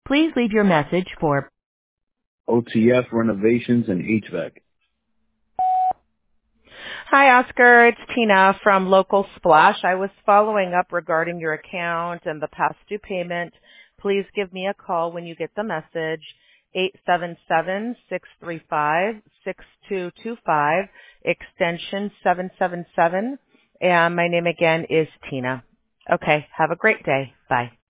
Please leave your message for OTF Renovations and HVAC. Hi, Oscar. It's Tina from Local Splash. I was following up regarding your account and the past due payment. Please give me a call when you get the message, 877-635-6225, extension 777. And my name again is Tina. Okay, have a great day. Bye.